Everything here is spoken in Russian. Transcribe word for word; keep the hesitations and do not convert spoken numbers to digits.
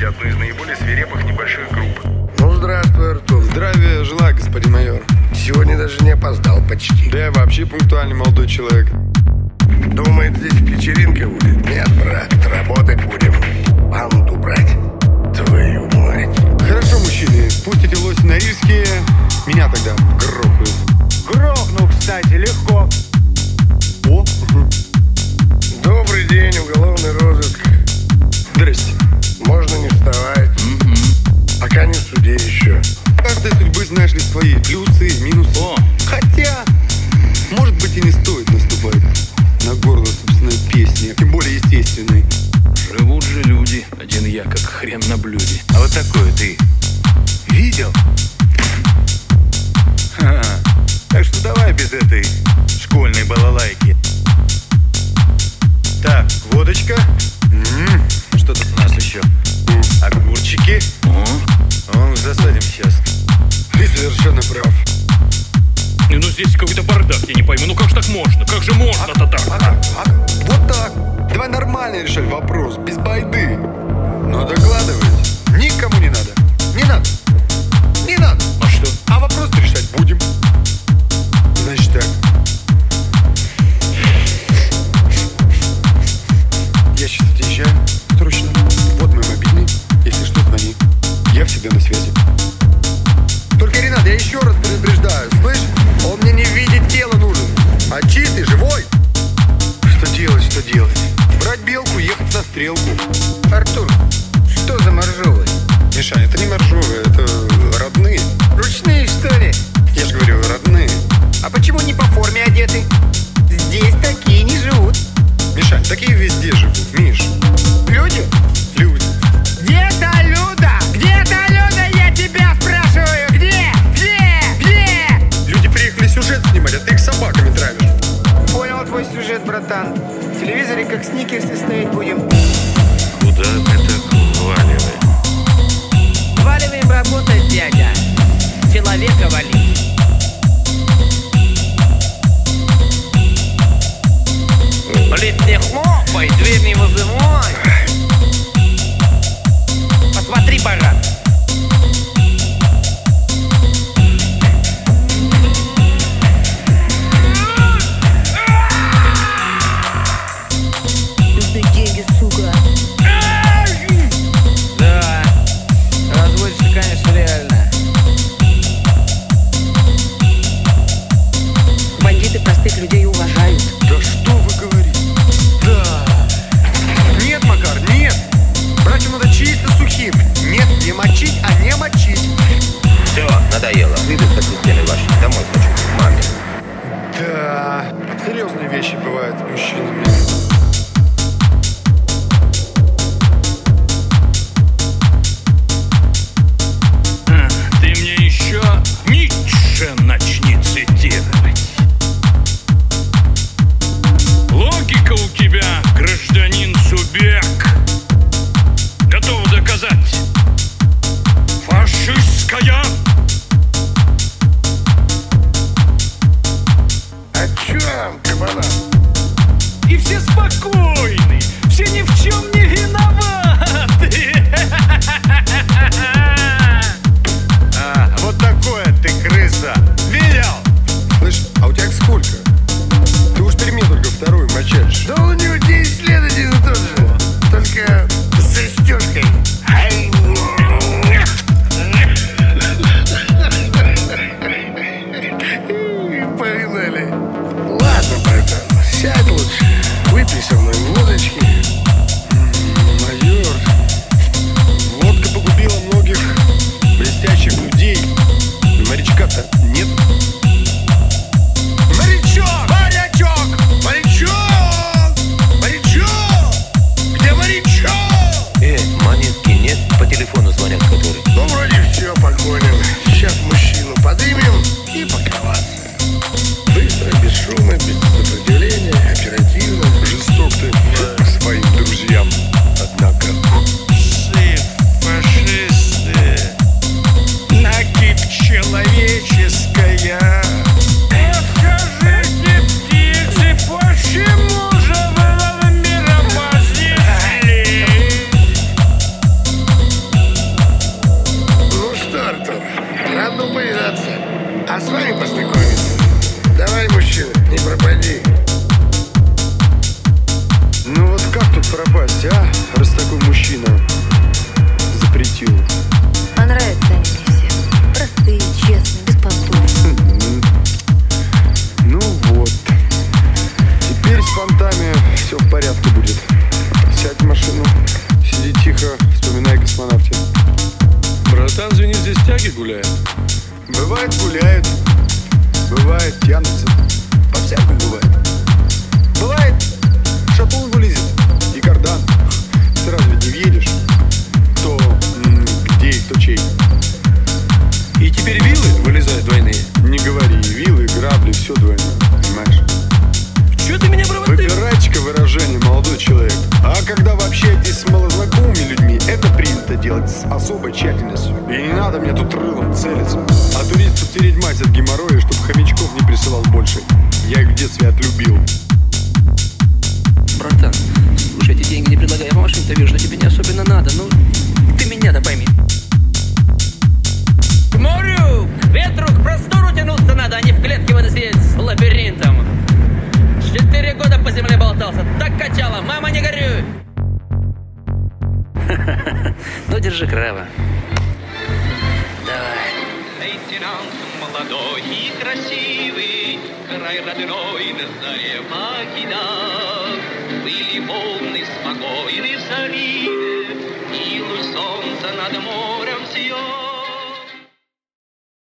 возглавите одну из наиболее свирепых небольших групп. Ну, здравствуй, Артур. Здравия желаю, господин майор. Сегодня даже не опоздал почти. Да я вообще пунктуальный молодой человек. Думает, здесь вечеринка будет? Нет, брат, работать будем. Банду брать. Твою мать. Хорошо, мужчины, пусть эти лоси норильские меня тогда грохают. Грохнул, кстати, легко. О, Добрый день, уголовный розыск. здрасте. Можно не вставать. Пока не в суде еще. Каждой судьбы, знаешь ли, свои плюсы и минусы. О. Хотя, может быть, и не стоит наступать на горло собственной песни, тем более естественной. Живут же люди, один я как хрен на блюде. А вот такое ты видел? Ха-ха. Так что давай без этой школьной балалайки. Так, водочка. М-м. Что тут у нас еще? Огурчики. О. О, засадим сейчас. Ты совершенно прав. Не, ну здесь какой-то бардак, я не пойму. Ну как же так можно? Как же можно-то так? Ага, ага. Вот так. Давай нормально решать вопрос, без байды. Но докладывать никому не надо. Не надо. Не надо. А что? А вопрос решать будем. Значит так. Я сейчас отъезжаю. Срочно. Вот мой мобильный. Если что, звони. Я всегда на связи. Только, Ренат, я еще раз предупреждаю. Слышь, он мне не в виде тела нужен, а чистый, живой. Что делать, что делать? Брать белку, ехать на стрелку. Артур, что за моржовые? Мишань, это не моржовые, это родные. Ручные, что ли? Я же говорю, родные. А почему не по форме одеты? Здесь такие не живут. Мишань, такие везде живут, Миш. Люди? Люди. Где-то Люда? Где-то Люда, я тебя спрашиваю? Где? Где? Где? Люди приехали сюжет снимать, а ты их собаками травишь. Понял твой сюжет, братан. В телевизоре как сникерсы стоять будем. Куда мы так валиваем? Валиваем работать, дядя. Человека валить. Блин, не хлопай, дверь не вызывай. Посмотри, пора. Нужны деньги, сука. Да, разводишься, конечно, реально. Бандиты простых людей уважают. Да что вы говорите? Да. Нет, Макар, нет. Брать надо чисто сухим. Нет, не мочить, а не мочить. Все, надоело. Виды по системе вашей. Домой хочу, к маме. Да, серьезные вещи бывают с мужчинами. Ты мне еще Ницше начни цитировать. Логика у тебя, гражданин Субек, готова доказать. Фашистская. О чем, кабана? И все спокойны, все ни в чем не виноваты. А, вот такое ты крыса. Видел? Слышь, а у тебя сколько? Ты уж при мне только вторую мочаешь. Да у него десять лет один и тот же. Только с застежкой. Ай, погнали. Ладно, братан, сядь лучше. Выпей со мной водочки. Майор, водка погубила многих блестящих людей. И морячка-то нет. Морячок! Морячок! Морячок! Морячок! Где морячок? Э, монетки нет? По телефону звонят который. Ну, вроде все, погоним. Сейчас мужчину подымем и паковаться. Быстро, без шума, без сопротивления, оперативно. Жесток ты к своим друзьям, однако. Фашисты, накипь человеческая. Скажите, птицы, почему же вы над миром вознесли? гуляют. Бывает гуляют, бывает тянутся. По-всякому бывает. Бывает, шатун вылезет и кардан. Сразу ведь не въедешь, кто м, где и кто чей. И теперь вилы вылезают двойные. Не говори, вилы, грабли, все двойное, понимаешь? Чё ты меня провоцируешь? Выбирайте-ка выражение, молодой человек. А когда вы общаетесь с малознакомыми людьми, это принято делать с особой тщательностью. И не надо мне тут рылом целиться. А туристу тереть мать от геморроя, чтобы хомячков не присылал больше. Я их в детстве отлюбил. Братан, слушай, эти деньги не предлагай, я по машине-то вижу, что тебе не особенно надо. Ну, ты меня-то пойми. К морю, к ветру, к простору тянуться надо, а не в клетке водосидеть с лабиринтом. Четыре года по земле болтался, так качало, мама, не горюй. Ну, держи краба. Давай. Лейтенант молодой и красивый, край родной на заре покидал. Были волны спокойны в заливе, и луч солнца над морем